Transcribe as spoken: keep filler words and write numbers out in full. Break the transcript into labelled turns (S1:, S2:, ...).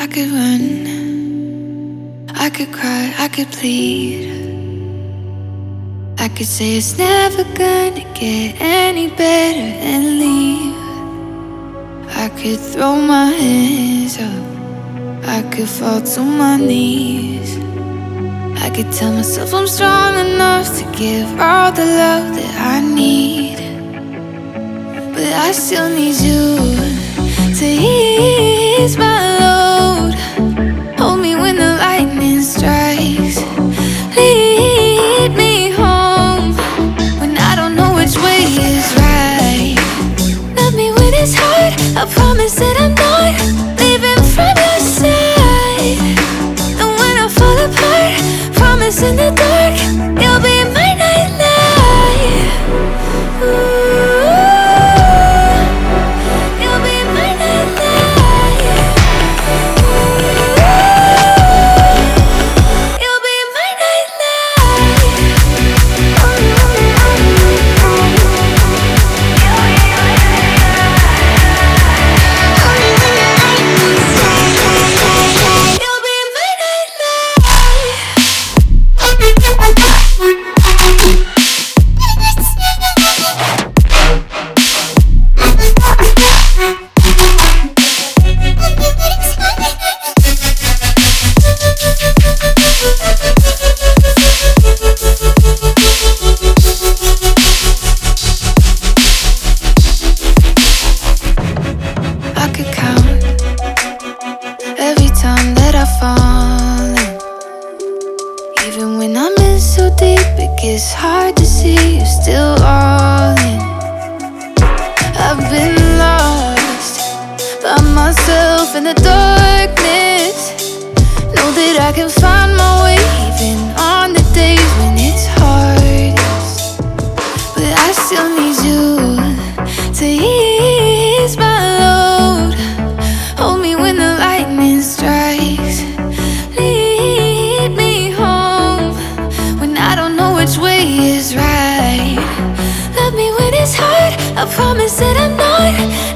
S1: I could run, I could cry, I could plead. I could say it's never gonna get any better and leave. I could throw my hands up, I could fall to my knees. I could tell myself I'm strong enough to give all the love that I need. But I still need you to ease my load. Hold me when the lightning strikes. Lead me home when I don't know which way is right. Love me when it's hard, I promise that I'm not leaving from your side. And when I fall apart, promise in the dark you'll be my nightlight. Ooh, you'll be my nightlight. Ooh, you'll be my I could count every time that I fall in. Even when I'm in so deep, it gets hard to see you're still all in. I've been lost by myself in the darkness. Know that I can find my way even on the days when it's hardest. But I still need you to ease my load. Hold me when the lightning strikes. Lead me home when I don't know which way is right. Love me when it's hard, I promise that I'm not